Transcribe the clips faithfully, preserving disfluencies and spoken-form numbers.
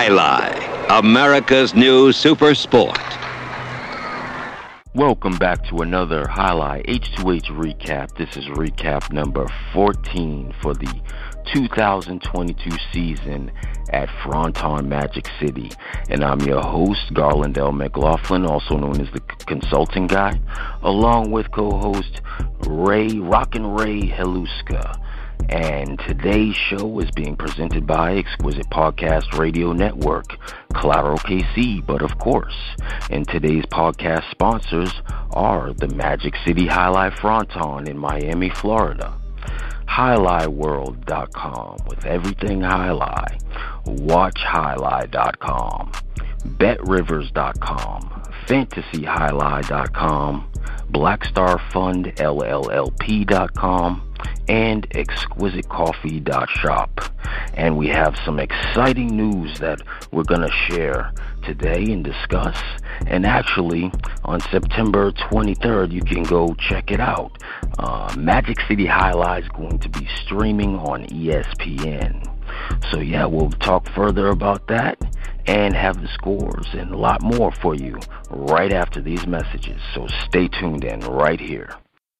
Highlight, America's new super sport. Welcome back to another Highlight H two H recap. This is recap number fourteen for the two thousand twenty-two season at Fronton Magic City. And I'm your host, Garland L. McLaughlin, also known as the Consulting Guy, along with co-host Ray Rockin' Ray Heluska. And today's show is being presented by Exquisite Podcast Radio Network, Collateral K C, but of course, and today's podcast sponsors are the Magic City Highlight Fronton in Miami, Florida, highlight world dot com with everything Highlight, watch highlight dot com, bet rivers dot com, fantasy highlight dot com, black star fund L L L P dot com, and exquisite coffee dot shop. And we have some exciting news that we're going to share today and discuss. And actually, on September twenty-third, you can go check it out. Uh, Magic City Highlight is going to be streaming on E S P N. So yeah, we'll talk further about that and have the scores and a lot more for you right after these messages. So stay tuned in right here.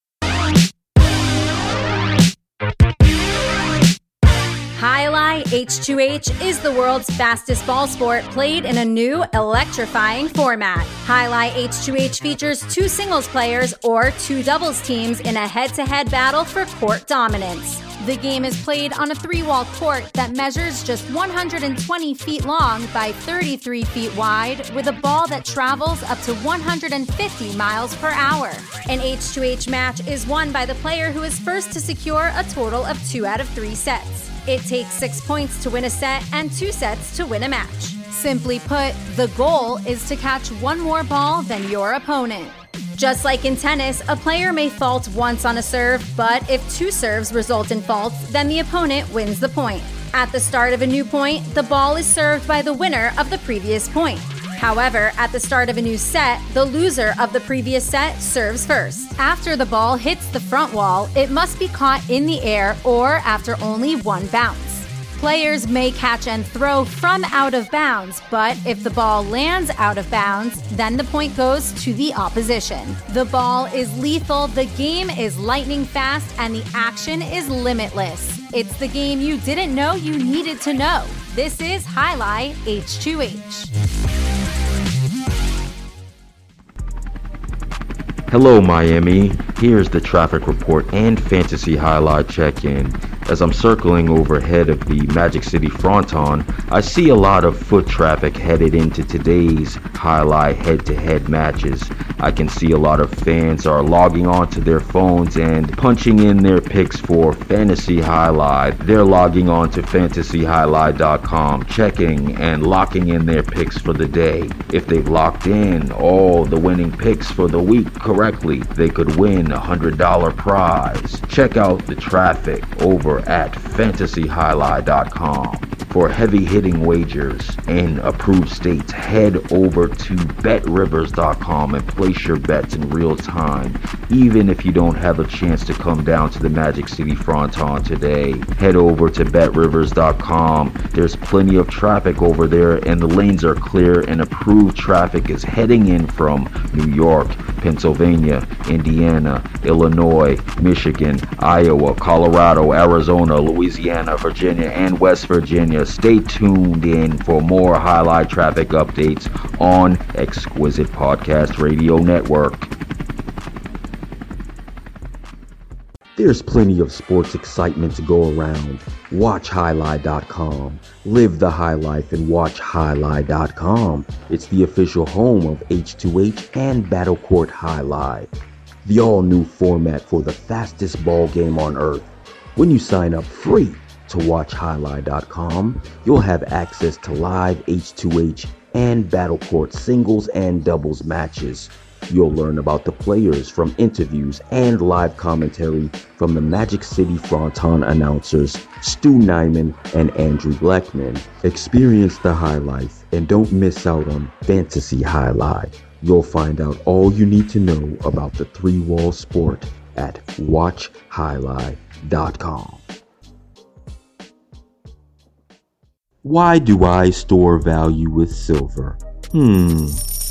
Highlight H two H is the world's fastest ball sport played in a new electrifying format. Highlight H two H features two singles players or two doubles teams in a head-to-head battle for court dominance. The game is played on a three-wall court that measures just one hundred twenty feet long by thirty-three feet wide, with a ball that travels up to one hundred fifty miles per hour. An H two H match is won by the player who is first to secure a total of two out of three sets. It takes six points to win a set and two sets to win a match. Simply put, the goal is to catch one more ball than your opponent. Just like in tennis, a player may fault once on a serve, but if two serves result in faults, then the opponent wins the point. At the start of a new point, the ball is served by the winner of the previous point. However, at the start of a new set, the loser of the previous set serves first. After the ball hits the front wall, it must be caught in the air or after only one bounce. Players may catch and throw from out of bounds, but if the ball lands out of bounds, then the point goes to the opposition. The ball is lethal, the game is lightning fast, and the action is limitless. It's the game you didn't know you needed to know. This is Highlight H two H. Hello, Miami. Here's the traffic report and fantasy highlight check-in. As I'm circling overhead of the Magic City Fronton, I see a lot of foot traffic headed into today's highlight head-to-head matches. I can see a lot of fans are logging onto their phones and punching in their picks for Fantasy Highlight. They're logging on to fantasy highlight dot com, checking and locking in their picks for the day. If they've locked in all the winning picks for the week correctly, they could win a one hundred dollars prize. Check out the traffic over at fantasy highlight dot com. For heavy-hitting wagers in approved states, head over to bet rivers dot com and place your bets in real time. Even if you don't have a chance to come down to the Magic City Fronton today, head over to bet rivers dot com. There's plenty of traffic over there and the lanes are clear, and approved traffic is heading in from New York, Pennsylvania, Indiana, Illinois, Michigan, Iowa, Colorado, Arizona, Louisiana, Virginia, and West Virginia. Stay tuned in for more highlight traffic updates on Exquisite Podcast Radio Network. There's plenty of sports excitement to go around. Watch highlight dot com. Live the high life and watch highlight dot com. It's the official home of H two H and Battle Court Highlight, the all-new format for the fastest ball game on earth. When you sign up free to watch highlight dot com, you'll have access to live H two H and Battle Court singles and doubles matches. You'll learn about the players from interviews and live commentary from the Magic City Fronton announcers Stu Nyman and Andrew Blackman. Experience the high life and don't miss out on Fantasy Highlight. You'll find out all you need to know about the three-wall sport at watch highlight dot com. Why do I store value with silver? Hmm.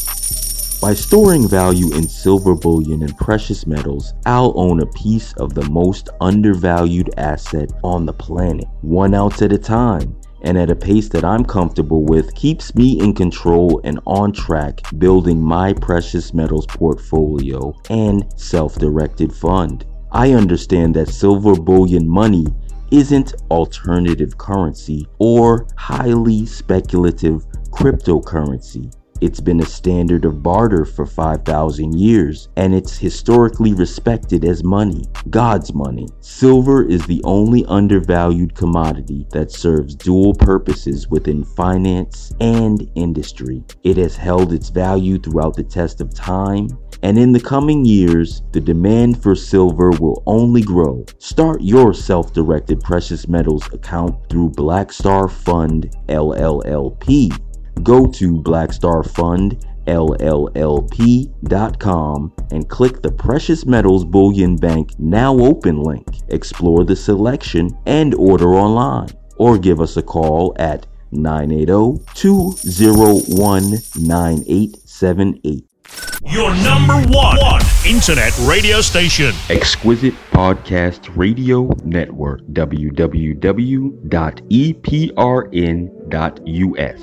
By storing value in silver bullion and precious metals, I'll own a piece of the most undervalued asset on the planet, one ounce at a time, and at a pace that I'm comfortable with keeps me in control and on track building my precious metals portfolio and self-directed fund. I understand that silver bullion money isn't alternative currency or highly speculative cryptocurrency. It's been a standard of barter for five thousand years, and it's historically respected as money, God's money. Silver is the only undervalued commodity that serves dual purposes within finance and industry. It has held its value throughout the test of time, and in the coming years, the demand for silver will only grow. Start your self-directed precious metals account through Blackstar Fund L L L P. Go to blackstar fund L L L P dot com and click the Precious Metals Bullion Bank Now Open link. Explore the selection and order online, or give us a call at nine eight zero, two zero one, nine eight seven eight. Your number one, one internet radio station. Exquisite Podcast Radio Network, w w w dot e p r n dot u s.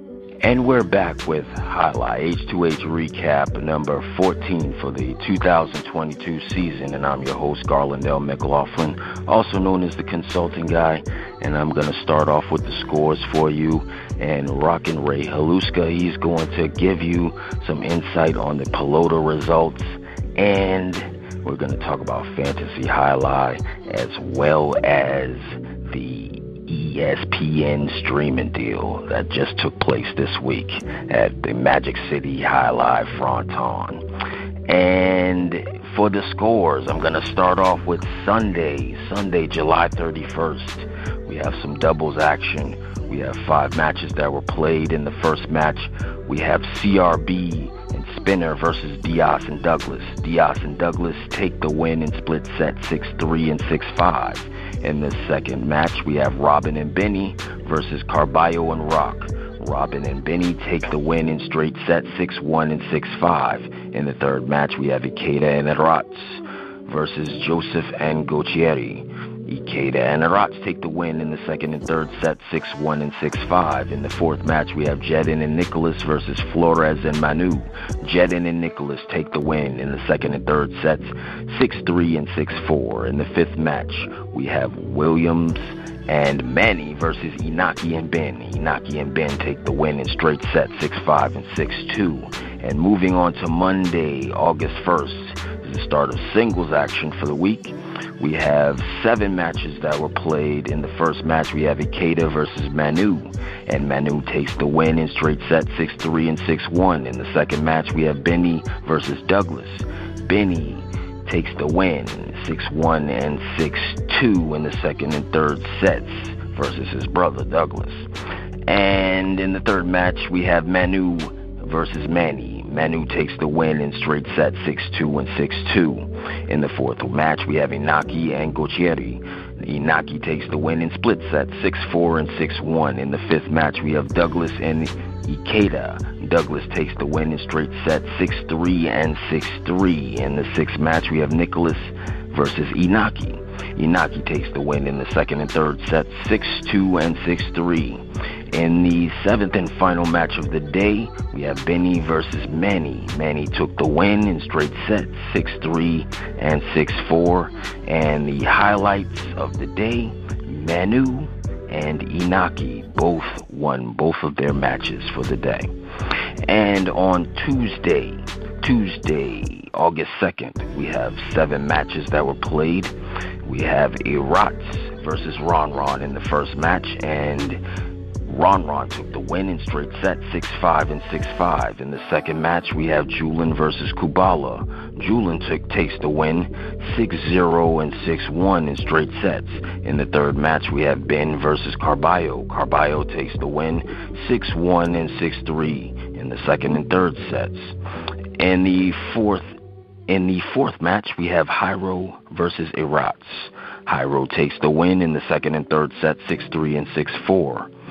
And we're back with Highlight H two H Recap number fourteen for the two thousand twenty-two season. And I'm your host, Garland L. McLaughlin, also known as the Consulting Guy. And I'm going to start off with the scores for you. And Rockin' Ray Haluska, he's going to give you some insight on the Pelota results. And we're going to talk about Fantasy Highlight as well as the E S P N streaming deal that just took place this week at the Magic City Highlight Fronton. And for the scores, I'm going to start off with Sunday, Sunday, July thirty-first. We have some doubles action. We have five matches that were played. In the first match, we have C R B and Spinner versus Diaz and Douglas. Diaz and Douglas take the win in split set six three and six five. In the second match, we have Robin and Benny versus Carballo and Rock. Robin and Benny take the win in straight set six one and six five. In the third match, we have Ikeda and Eratz versus Joseph and Gautieri. Ikeda and Eratz take the win in the second and third set six one and six five. In the fourth match, we have Jedin and Nicholas versus Flores and Manu. Jedin and Nicholas take the win in the second and third sets six three and six four. In the fifth match, we have Williams and Manny versus Inaki and Ben. Inaki and Ben take the win in straight sets six five and six two. And moving on to Monday, August first, is the start of singles action for the week. We have seven matches that were played. In the first match, we have Ikeda versus Manu, and Manu takes the win in straight set six three and six one. In the second match, we have Benny versus Douglas. Benny takes the win six one and six two in the second and third sets versus his brother Douglas. And in the third match, we have Manu versus Manny. Manu takes the win in straight set six two and six two. In the fourth match, we have Inaki and Gautieri. Inaki takes the win in split set six four and six one. In the fifth match, we have Douglas and Ikeda. Douglas takes the win in straight set six three and six three. In the sixth match, we have Nicholas versus Inaki. Inaki takes the win in the second and third sets six two and six three. In the seventh and final match of the day, we have Benny versus Manny. Manny took the win in straight sets six three and six four. And the highlights of the day, Manu and Inaki both won both of their matches for the day. And on Tuesday, Tuesday, August second, we have seven matches that were played. We have Eratz versus Ron Ron in the first match, and Ron Ron took the win in straight set six five and six five. In the second match, we have Julin versus Kubala. Julin took, takes the win six zero and six one in straight sets. In the third match, we have Ben versus Carballo. Carballo takes the win six one and six three in the second and third sets. In the fourth In the fourth match, we have Jairo versus Eratz. Jairo takes the win in the second and third set, six three and six four.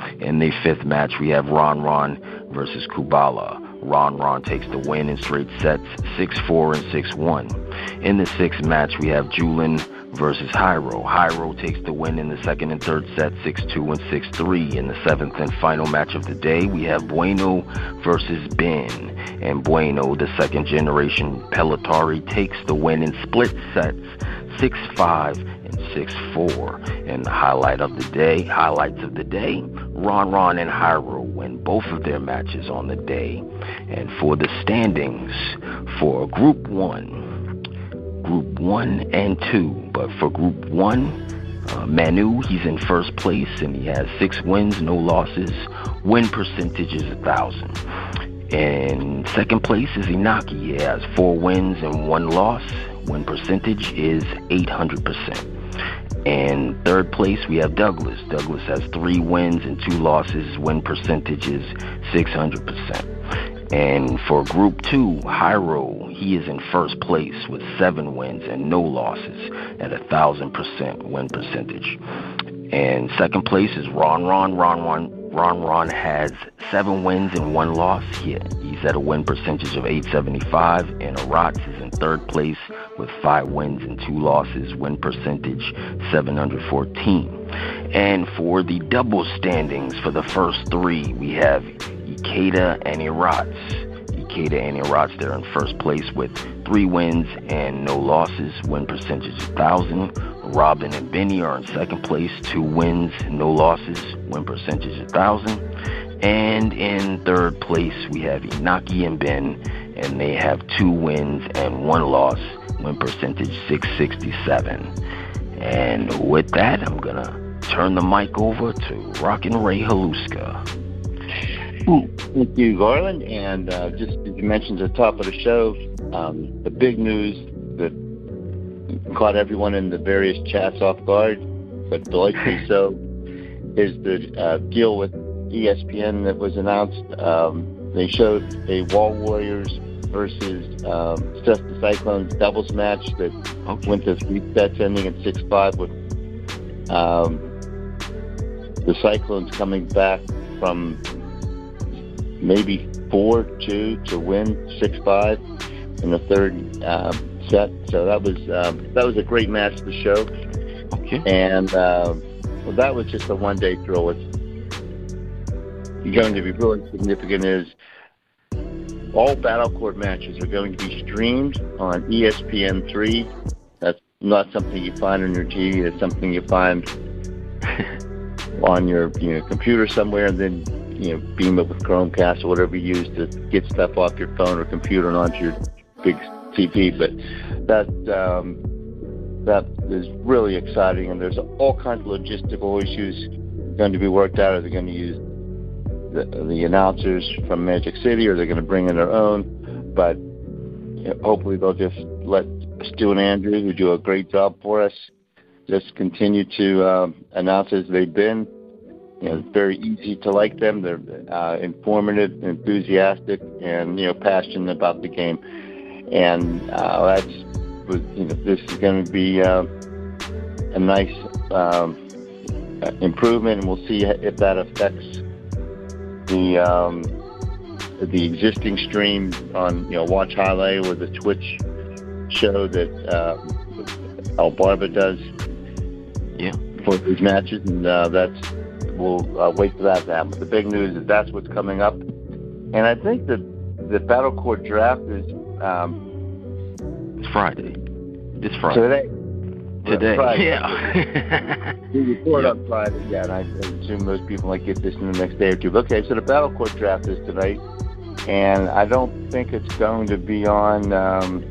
In the fifth match, we have Ron Ron versus Kubala. Ron Ron takes the win in straight sets, six four and six one. In the sixth match, we have Julin versus Hyro. Hyro takes the win in the second and third sets, six two and six three. In the seventh and final match of the day, we have Bueno versus Ben. And Bueno, the second generation Pelotari, takes the win in split sets, six five and six four. And the highlight of the day, highlights of the day, Ron Ron and Hyro win both of their matches on the day. And for the standings for Group one, Group one and two, but for Group one, uh, Manu, he's in first place and he has six wins, no losses. Win percentage is a thousand. And second place is Inaki. He has four wins and one loss. Win percentage is eight hundred percent. And third place, we have Douglas. Douglas has three wins and two losses. Win percentage is six hundred percent. And for Group two, Hyro, he is in first place with seven wins and no losses at a one thousand percent win percentage. And second place is Ron Ron. Ron Ron, Ron Ron has seven wins and one loss. He, he's at a win percentage of eight seventy-five. And Aratz is in third place with five wins and two losses. Win percentage seven hundred fourteen. And for the double standings for the first three, we have Ikeda and Aratz. Ikeda and Aratz, they're in first place with three wins and no losses. Win percentage one thousand. Robin and Benny are in second place, two wins, no losses. Win percentage one thousand. And in third place, we have Inaki and Ben, and they have two wins and one loss. Win percentage six sixty-seven. And with that, I'm going to turn the mic over to Rockin' Ray Haluska. Thank you, Garland. And uh, just as you mentioned at the top of the show, um, the big news that caught everyone in the various chats off guard, but delightfully so, is the uh, deal with E S P N that was announced. Um, they showed a Wall Warriors versus um, Cessna Cyclones doubles match that okay. went to three sets, ending at six five, with um, the Cyclones coming back from maybe four two to win six five in the third uh, set. So that was um, that was a great match to show. Okay. And uh, well, that was just a one day thrill. What's going to be really significant is all Battle Court matches are going to be streamed on E S P N three. That's not something you find on your T V. It's something you find on your you know computer somewhere, and then you know beam it with Chromecast or whatever you use to get stuff off your phone or computer and onto your big T V. But that um, that is really exciting, and there's all kinds of logistical issues going to be worked out. Are they going to use the, the announcers from Magic City, or they're going to bring in their own? But you know, hopefully they'll just let Stu and Andrew, who do a great job for us, just continue to um, announce as they've been. You know, it's very easy to like them. They're uh, informative, enthusiastic, and you know, passionate about the game. And uh, that's you know, this is going to be uh, a nice um, improvement, and we'll see if that affects the um, the existing stream on you know Watch Highlight or the Twitch show that uh, Al Barba does. Yeah, for these matches, and uh, that's we'll uh, wait for that to happen. But the big news is that's what's coming up, and I think that the Battle Court draft is um, it's Friday. It's Friday today. Today, Friday. yeah. We record yep. on Friday, yeah, and I assume most people might get this in the next day or two. But okay, so the Battle Court draft is tonight, and I don't think it's going to be on. Um,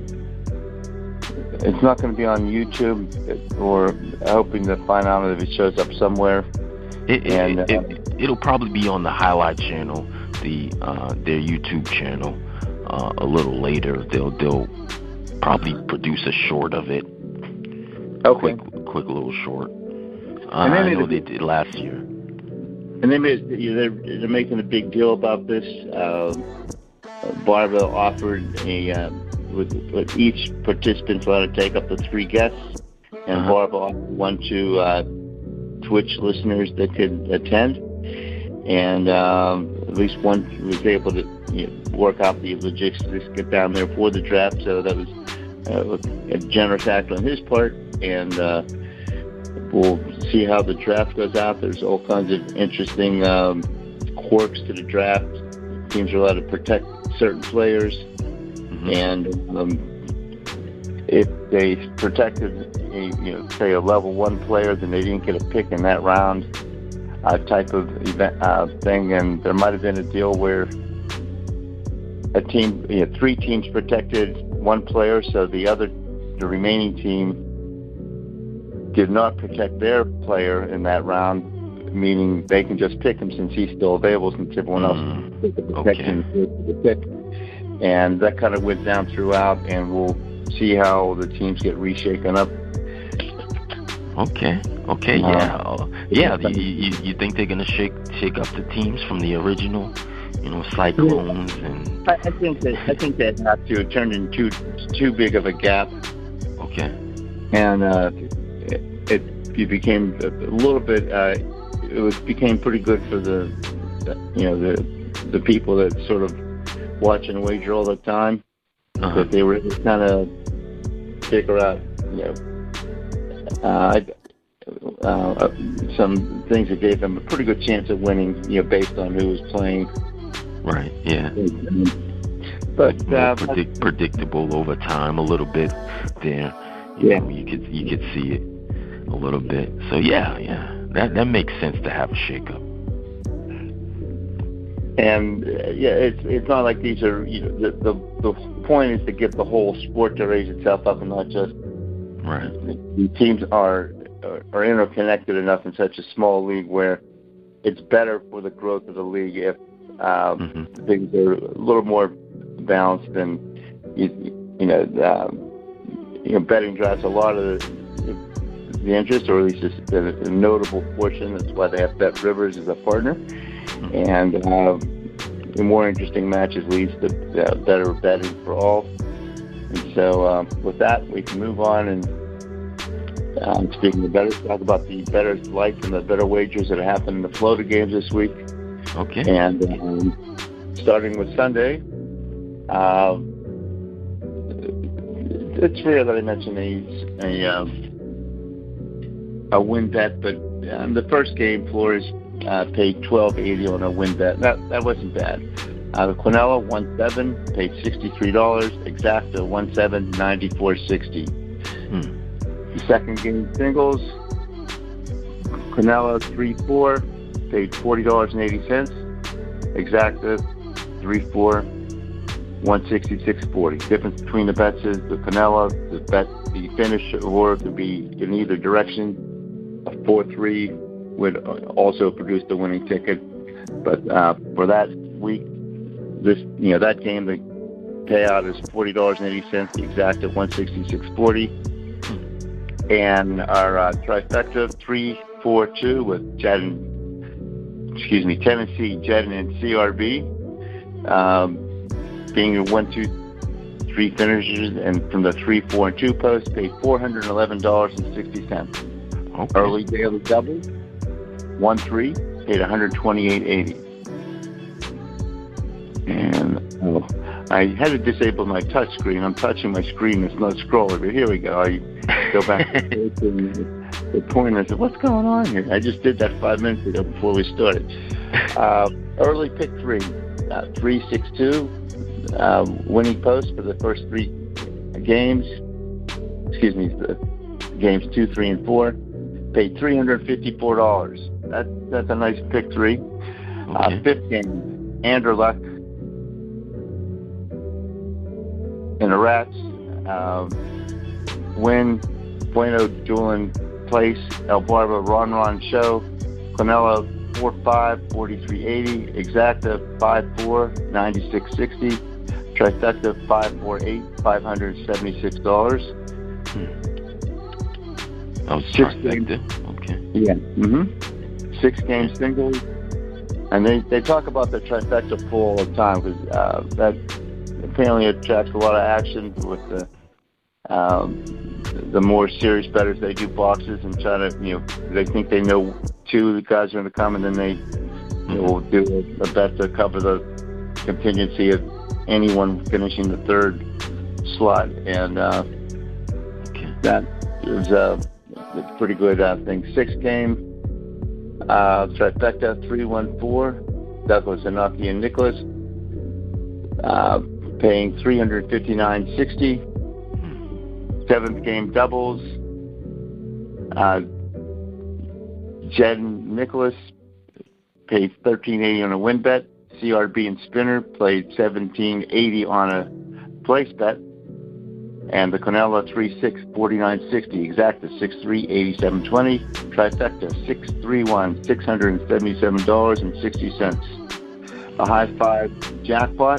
It's not going to be on YouTube, or hoping to find out if it shows up somewhere. It, it, and, uh, it, it'll probably be on the Highlight channel, the uh, their YouTube channel, uh, a little later. They'll they'll probably produce a short of it. Okay. Quick, quick little short. Uh, and I know they did last year. And they made, they're, they're making a big deal about this. Uh, Barbara offered a. Uh, With, with each participant allowed to take up to three guests, and uh-huh. Barbara offered one to uh, Twitch listeners that could attend. and um, at least one was able to you know, work out the logistics, get down there for the draft. So that was uh, a generous act on his part, and uh, we'll see how the draft goes out. There's all kinds of interesting um, quirks to the draft. Teams are allowed to protect certain players, mm-hmm. and um, if they protected, a, you know, say a level one player, then they didn't get a pick in that round, uh, type of event uh, thing. And there might have been a deal where a team, you know, three teams protected one player, so the other, the remaining team, did not protect their player in that round, meaning they can just pick him since he's still available, since everyone else mm, took the protection okay. for the pick. And that kind of went down throughout, and we'll see how the teams get reshaken up. Okay. Okay. Uh, yeah. Yeah. You, you you think they're gonna shake shake up the teams from the original, you know, Cyclones and? I, I think that I think they have to. It turned into too too big of a gap. Okay. And uh, it, it it became a little bit. Uh, it was became pretty good for the, you know, the the people that sort of watch and wager all the time. Uh-huh. That they were kind of figure out, you know, uh, uh, some things that gave them a pretty good chance of winning, you know, based on who was playing. Right. Yeah. But more uh, predict, predictable over time, a little bit there. You yeah, know, you could you could see it a little bit. So yeah, yeah. That that makes sense to have a shakeup. And uh, yeah, it's it's not like these are, you know, the, the the point is to get the whole sport to raise itself up, and not just right. The teams are are interconnected enough in such a small league where it's better for the growth of the league if um, mm-hmm. things are a little more balanced, and you, you know um, you know betting drives a lot of the, the interest, or at least a, a notable portion. That's why they have Bet Rivers as a partner. And uh, the more interesting matches leads to uh, better betting for all. And so uh, with that, we can move on. And um, speaking of better, talk about the better lights and the better wagers that happened in the Florida games this week. Okay. And um, starting with Sunday, uh, it's rare that I mention a a, um, a win bet, but in the first game, Flores Uh, paid twelve eighty on a win bet. That that wasn't bad. Uh, the Quinella won seven, paid sixty-three dollars. Exacta won seven, ninety-four sixty. Hmm. The second game singles, Quinella three four, paid forty dollars and eighty cents. Exacta three four, one sixty-six forty. Difference between the bets is the Quinella, the bet, the finish or could be in either direction. A four three would also produce the winning ticket, but uh, for that week, this you know that game, the payout is forty dollars and eighty cents. The exact at one sixty six forty, and our uh, trifecta three four two with Jedden, excuse me, Tennessee, Jedden, and C R B, um, being your one two three finishers, and from the three four and two post, paid four hundred eleven dollars and sixty cents. Okay. Early daily double. One three paid one hundred twenty-eight eighty, and oh, I had to disable my touch screen. I'm touching my screen; it's not scrolling. But here we go. I go back to the point. I said, "What's going on here?" I just did that five minutes ago before we started. Uh, early pick three, uh, three six two, uh, winning post for the first three games. Excuse me, the games two, three, and four. Paid three hundred fifty-four dollars. That, that's a nice pick three. Okay. Uh, fifth game, Anderlecht and the Rats um, win. Bueno Julian Place, El Barba Ron Ron Show, Quinella four five, forty-three eighty, Exacta five four, ninety-six sixty, Trifecta five four eight, five hundred seventy-six dollars. Hmm. Oh, Six trifecta. Okay. Yeah. Mm-hmm. Six game singles, and they, they talk about the trifecta pool all the time because uh, that apparently attracts a lot of action with the um, the more serious bettors. They do boxes and try to, you know, they think they know two of the guys are going to come, and then they We'll do a bet to cover the contingency of anyone finishing the third slot, and uh, Okay. that is uh, a pretty good uh, thing. Sixth game, uh, trifecta three one four, Douglas, Anaki, and Nicholas, uh, paying three hundred fifty-nine sixty. Seventh game doubles, uh, Jed and Nicholas paid thirteen eighty on a win bet. C R B and Spinner played seventeen eighty on a place bet. And the Canela three six forty-nine sixty, exacta six three eighty-seven twenty, trifecta six three one six hundred seventy-seven dollars and sixty cents. A high five jackpot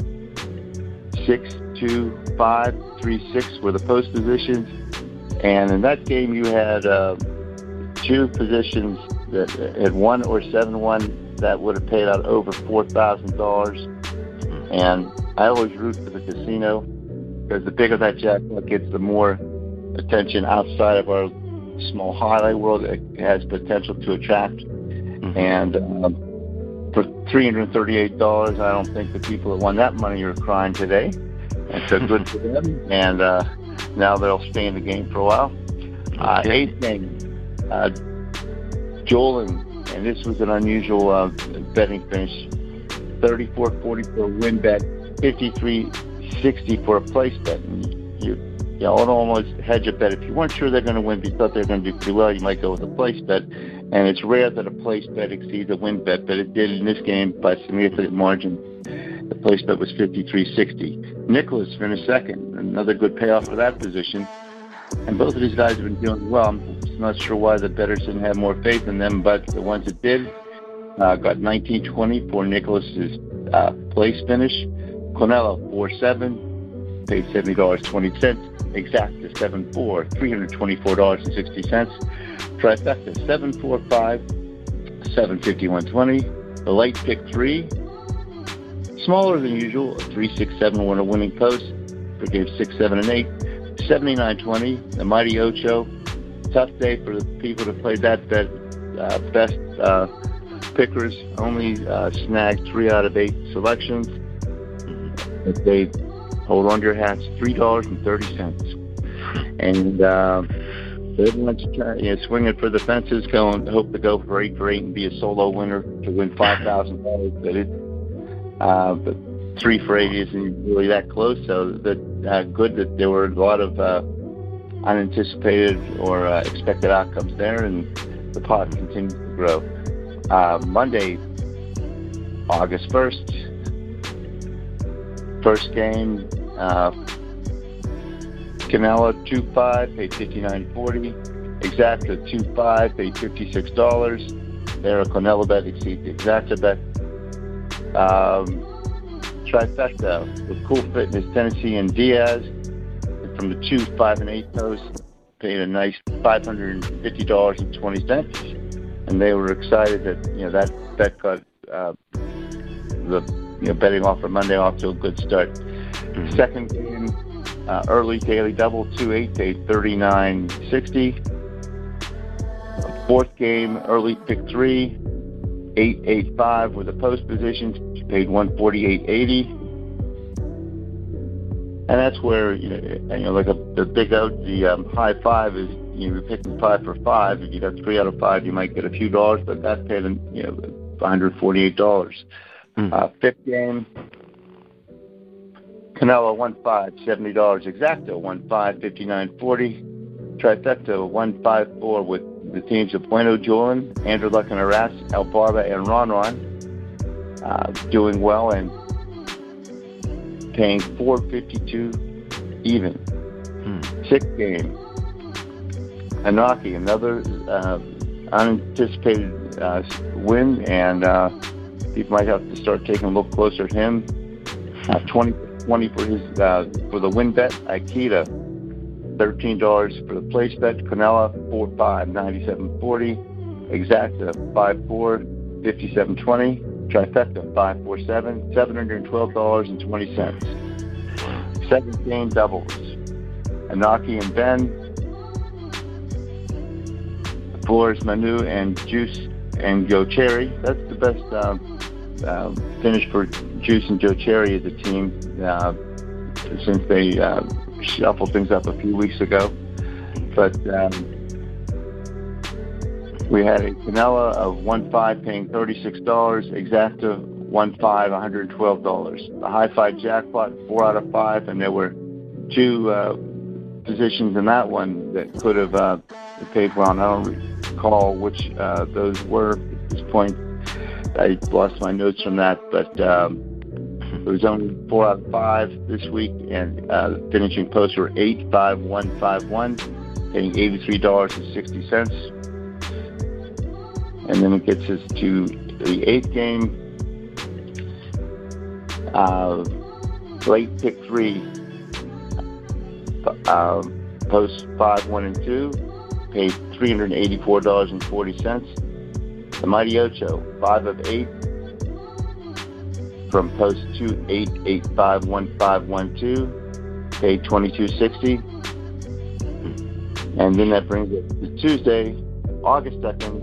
six two five three six were the post positions, and in that game you had uh, two positions that had one or seven one that would have paid out over four thousand dollars. And I always root for the casino, because the bigger that jackpot gets, the more attention outside of our small highlight world it has potential to attract. Mm-hmm. And um, for three hundred thirty-eight dollars, I don't think the people that won that money are crying today. And so good for them. And uh, now they'll stay in the game for a while. Uh, eighth game, uh, Jolin, and this was an unusual uh, betting finish, thirty-four forty for a win bet, fifty-three sixty for a place bet. And you, you know, I'd almost hedge a bet. If you weren't sure they're going to win, but you thought they were going to do pretty well, you might go with a place bet. And it's rare that a place bet exceeds a win bet, but it did in this game by a significant margin. The place bet was fifty-three sixty. Nicholas finished second, another good payoff for that position. And both of these guys have been doing well. I'm just not sure why the bettors didn't have more faith in them, but the ones that did uh, got nineteen twenty for Nicholas's uh, place finish. Cornella four seven, paid seventy dollars and twenty cents. Exacta seven four, three hundred twenty-four dollars and sixty cents. Trifecta seven four five, seven fifty-one twenty. The light pick three, smaller than usual, three six seven won a winning post. Forgave six seven and eight. seventy-nine twenty, the Mighty Ocho. Tough day for the people that played that bet. Uh, best uh, pickers only uh, snagged three out of eight selections. If they hold on to your hats, three dollars and thirty cents. And uh, everyone's trying, you know, swinging for the fences, going hope to go for eight for eight and be a solo winner to win five thousand dollars. But it, uh, but three for eight isn't really that close. So that uh, good that there were a lot of uh, unanticipated or uh, expected outcomes there, and the pot continues to grow. Uh, Monday, August first. First game, uh, Canela two five, paid fifty-nine forty. Exacta two five, paid fifty-six dollars. There, a Canela bet exceeds the Exacta bet. Um, Trifecta with Cool Fitness, Tennessee, and Diaz. And from the two, five, and eight posts, paid a nice five hundred fifty dollars and twenty cents. And they were excited that, you know, that bet got uh, the You know, betting off for Monday off to a good start. Mm-hmm. Second game, uh, early daily double, two eight, paid thirty-nine sixty. Fourth game, early pick three, eight eight five with the post positions, paid one forty-eight eighty. And that's where, you know, you know like a, the big out, the um, high five is, you know, you're picking five for five. If you got three out of five, you might get a few dollars, but that paid, you know, one hundred forty-eight dollars. Mm. Uh, fifth game, Canelo one five, seventy dollars. Exacta one five, fifty-nine forty. Trifecta one five four with the teams of Bueno Jolin, Andrew Luck and Aras, El Barba, and Ron Ron uh, doing well and paying four fifty-two even. Mm. Sixth game, Anaki, another uh, unanticipated uh, win, and uh, people might have to start taking a look closer at him. Uh, twenty, twenty for his uh, for the win bet. Aikida, thirteen dollars for the place bet. Canela four five, ninety-seven forty. Exacta five four, fifty-seven twenty. Trifecta five four seven, seven hundred twelve dollars and twenty cents. Second game doubles. Anaki and Ben, Flores Manu and Juice and Joe Cherry. That's the best uh, uh, finish for Juice and Joe Cherry as a team uh, since they uh, shuffled things up a few weeks ago. But um, we had a Canella of one five paying thirty-six dollars, Exacta one five, one hundred twelve dollars. The Hi-Fi Jackpot, four out of five, and there were two uh, positions in that one that could have uh, paid well. I don't recall which uh, those were at this point. I lost my notes from that, but um, it was only four out of five this week, and uh, finishing posts were eight, five, one, five, one, paying eighty-three dollars and sixty cents. And then it gets us to the eighth game. Uh, late pick three, uh, posts five, one, and two, paid three hundred eighty-four dollars and forty cents. The Mighty Ocho, five of eight, from post two, eight, eight, five, one, five, one, two, paid twenty-two sixty. And then that brings us to Tuesday, August second.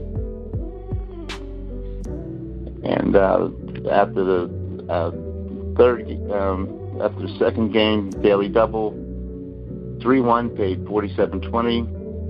And uh, after the uh, third, um, after the second game, daily double, three one, paid forty-seven twenty.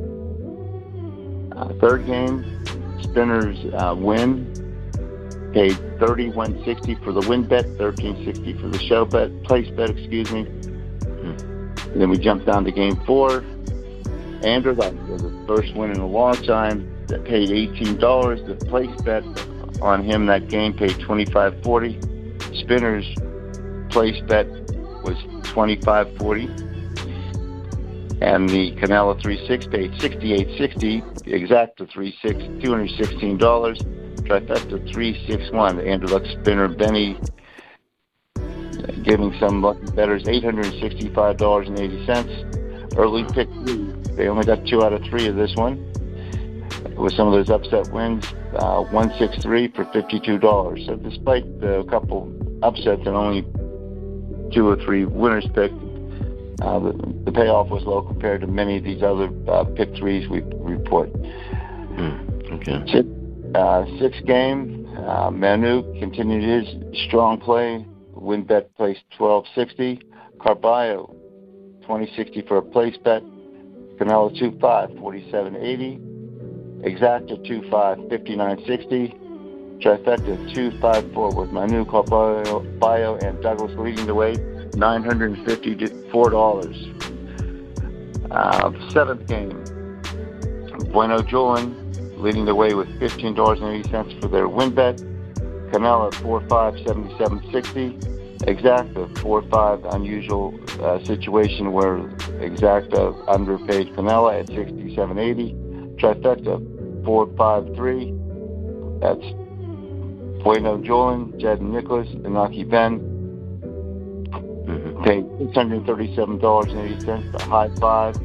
Uh, third game, Spinners uh, win, paid thirty-one sixty for the win bet, thirteen sixty for the show bet, place bet, excuse me. And then we jumped down to game four. Andrew, that was the first win in a long time, that paid eighteen dollars. The place bet on him that game paid twenty-five forty. Spinners place bet was twenty-five forty. And the Canella three six paid sixty-eight sixty. Exacta three six, two hundred sixteen dollars. Trifecta three six one. The Andrew Luck Spinner Benny giving some lucky bettors eight hundred sixty-five dollars and eighty cents. Early pick three. They only got two out of three of this one. With some of those upset wins, uh, one sixty-three for fifty-two dollars. So despite a couple upsets and only two or three winners picked, uh, the, the payoff was low compared to many of these other uh, pick threes we report. Mm, okay. Six, uh, sixth game, uh, Manu continued his strong play. Win bet placed twelve sixty. Carballo, twenty sixty for a place bet. Canelo two five, forty-seven eighty. Exacta two five, fifty-nine sixty. Trifecta two five four with Manu, Carballo, Bio, and Douglas leading the way, nine hundred fifty-four dollars. Uh, seventh game, Bueno Julin leading the way with fifteen dollars and eighty cents for their win bet. Canela four five, seventy-seven sixty. Exacta four five, unusual uh, situation where Exacta underpaid Canela at sixty-seven eighty. Trifecta four five three. That's Bueno Julin, Jed and Nicholas, Inaki Ben. Mm-hmm. Paid six hundred thirty-seven dollars and eighty cents. The high five.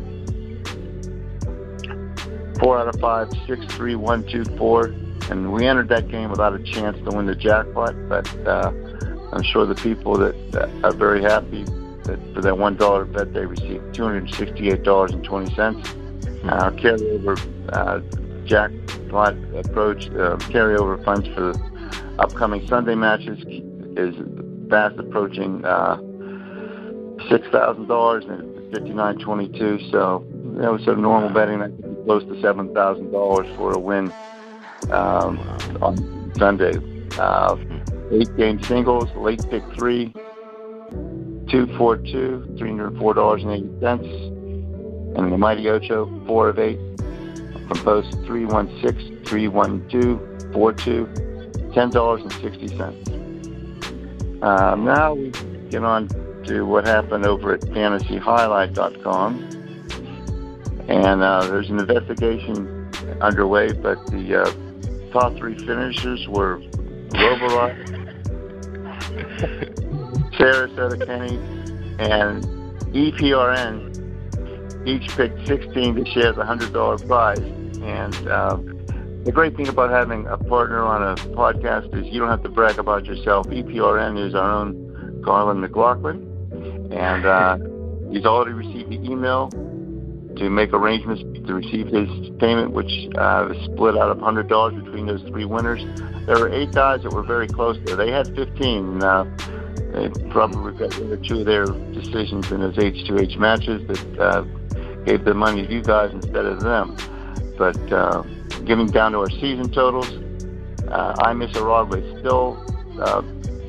Four out of five, six three one two four. And we entered that game without a chance to win the jackpot, but uh, I'm sure the people that, that are very happy that for that one dollar bet they received two hundred sixty-eight dollars and twenty cents. Our uh, carryover uh, jackpot approach, uh, carryover funds for the upcoming Sunday matches is fast approaching uh, six thousand dollars and fifty-nine twenty-two. So that was sort of normal betting that could be close to seven thousand dollars for a win um, on Sunday. Uh, eight game singles, late pick three, two four two, three hundred four dollars and eighty cents. And the Mighty Ocho, four of eight, from post three one six, three one two, four two, ten dollars and sixty cents. Um, now we get on to what happened over at fantasy highlight dot com. And uh, there's an investigation underway, but the uh, top three finishers were Roborot, Sarasota Kenny, and E P R N. Each picked sixteen to share the one hundred dollars prize. And uh, the great thing about having a partner on a podcast is you don't have to brag about yourself. E P R N is our own Garland McLaughlin. And uh, he's already received the email to make arrangements to receive his payment, which uh, is split out of one hundred dollars between those three winners. There were eight guys that were very close there. They had fifteen. Uh, they probably regret one or two of their decisions in those H two H matches that uh, gave the money to you guys instead of them. But uh, getting down to our season totals, uh, I Miss Aragua is still uh,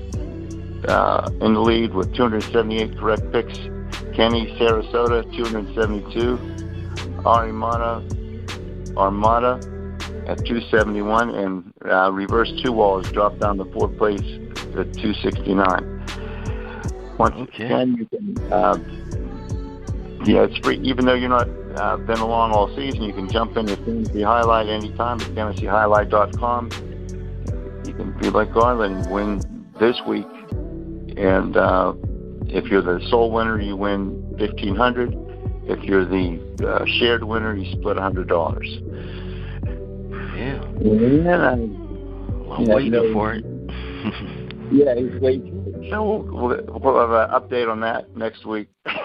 uh, in the lead with two hundred seventy-eight correct picks. Kenny Sarasota, two hundred seventy-two. Armada, Armada at two seventy-one, and uh, Reverse Two Wall has dropped down to fourth place at two sixty-nine. Once okay. again, you can, uh, yeah, it's free. Even though you're not uh, been along all season, you can jump into Fantasy Highlight anytime at fantasy highlight dot com. You can be like Garland and win this week, and uh, if you're the sole winner, you win fifteen hundred dollars. If you're the uh, shared winner, you split one hundred dollars. Yeah. Yeah. I'm yeah, waiting no, for it. yeah, he's waiting. So we'll, we'll have an update on that next week.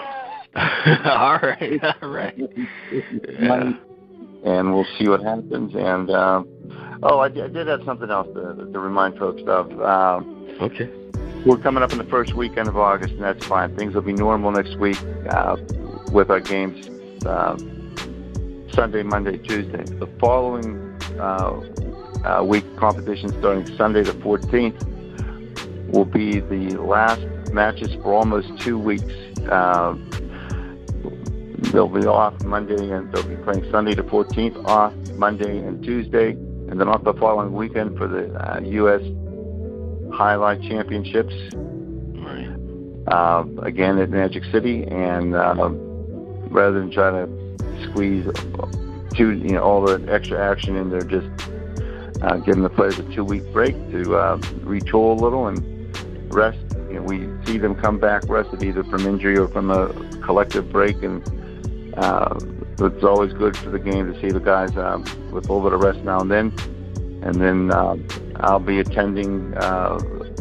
all right, all right. Yeah. And we'll see what happens. And, uh, oh, I, I did have something else to, to remind folks of. Um, okay. We're coming up in the first weekend of August, and that's fine. Things will be normal next week uh, with our games uh, Sunday, Monday, Tuesday. The following uh, uh, week competition starting Sunday the fourteenth will be the last matches for almost two weeks. Uh, they'll be off Monday, and they'll be playing Sunday the fourteenth, off Monday and Tuesday, and then off the following weekend for the uh, U S Highlight Championships. Right. Uh, again at Magic City, and uh, rather than try to squeeze two, you know, all the extra action in there, just uh, giving the players a two-week break to uh, retool a little and rest. You know, we see them come back rested either from injury or from a collective break, and uh, it's always good for the game to see the guys um, with a little bit of rest now and then. And then uh, I'll be attending uh,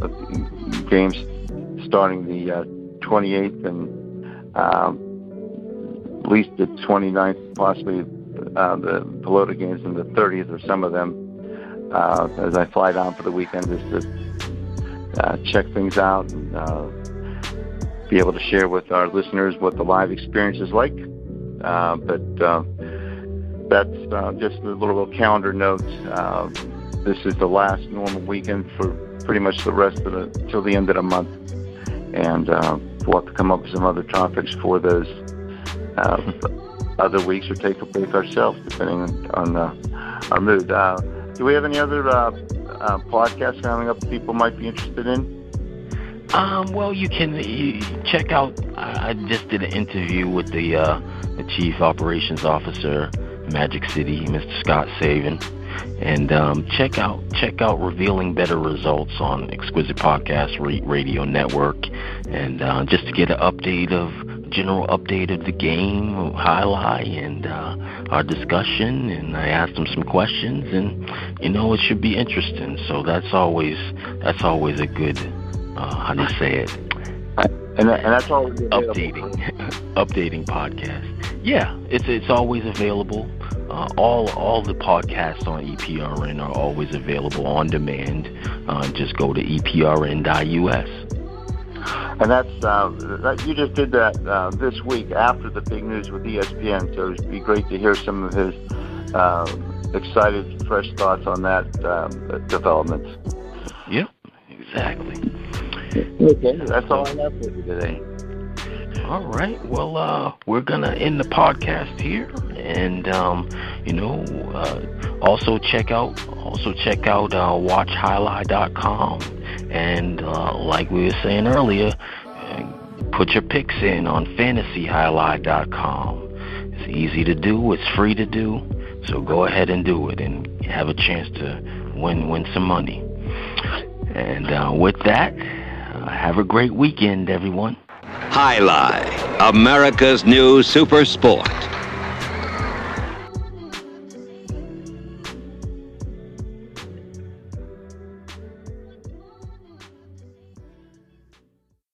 games starting the uh, twenty-eighth and um, at least the twenty-ninth, possibly uh, the Pelota games and the thirtieth, or some of them, uh, as I fly down for the weekend, just to uh, check things out and uh, be able to share with our listeners what the live experience is like. Uh, but uh, that's uh, just a little calendar note. Uh, this is the last normal weekend for pretty much the rest of the, till the end of the month. And uh, we'll have to come up with some other topics for those uh, other weeks, or take a break ourselves, depending on uh, our mood. Uh, do we have any other uh, uh, podcasts coming up that people might be interested in? Um, well, you can you check out, I just did an interview with the, uh, the Chief Operations Officer, Magic City, Mister Scott Saban. And um, check out check out Revealing Better Results on Exquisite Podcast Radio Network, and uh, just to get an update of general update of the game, highlight, and uh, our discussion. And I asked them some questions, and you know it should be interesting. So that's always that's always a good uh, how do you say it? And, and that's all updating updating podcast. Yeah, it's it's always available. Uh, all all the podcasts on E P R N are always available on demand. Uh, just go to E P R N dot U S. And that's uh, that, you just did that uh, this week after the big news with E S P N. So it'd be great to hear some of his uh, excited, fresh thoughts on that um, development. Yep, exactly. Okay, that's all I have for you today. All right. Well, uh, we're gonna end the podcast here, and um, you know, uh, also check out also check out uh, watch highlight dot com, and uh, like we were saying earlier, uh, put your picks in on fantasy highlight dot com. It's easy to do. It's free to do. So go ahead and do it, and have a chance to win win some money. And uh, with that, uh, have a great weekend, everyone. Highlight, America's new super sport.